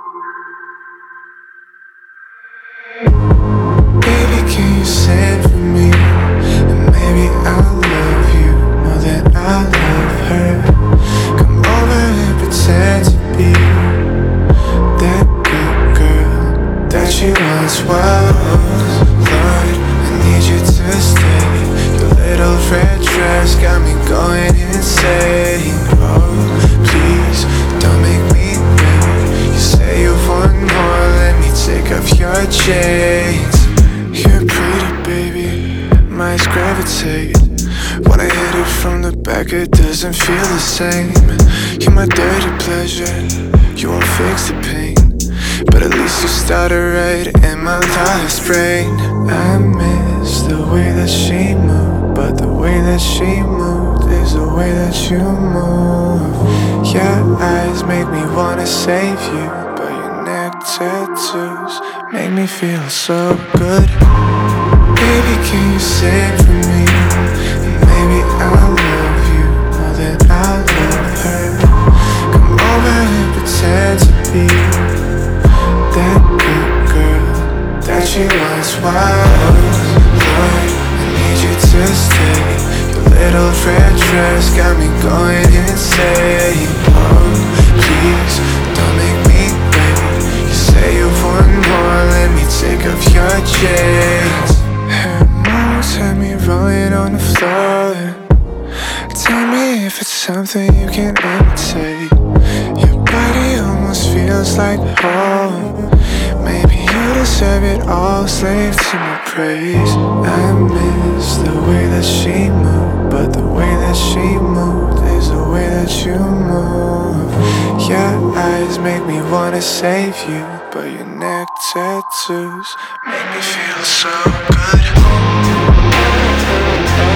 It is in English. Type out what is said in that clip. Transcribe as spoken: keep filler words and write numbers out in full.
Baby, can you send for me? And maybe I'll love you more than I love her. Come over and pretend to be that good girl that she once was. Lord, I need you to stay. Your little red dress got me going insane. Oh, please, don't make me wait. You say you want more, let me take off your chains. You're pretty, baby, my eyes gravitate. When I hit it from the back, it doesn't feel the same. You're my dirty pleasure, you won't fix the pain, but at least you started right in my last brain. I miss the way that she moved, but the way that she moved is the way that you move. Your eyes make me wanna save you, but your neck tattoos make me feel so good. Baby, can you sing for me? And maybe I'll love you more than I love her. Come over and pretend to be that good girl that she once was. Lord, I need you to stay. Your little red dress got me going insane. Oh, please, don't make me wait. You say you want more, let me take off your chains. Her moves had me rolling on the floor. Tell me if it's something you can imitate. Your body almost feels like home. Maybe you deserve it all, slave to my praise. I miss the way that she moved, but the way that she moved is the way that you move. Your eyes make me wanna save you, but your neck tattoos make me feel so good.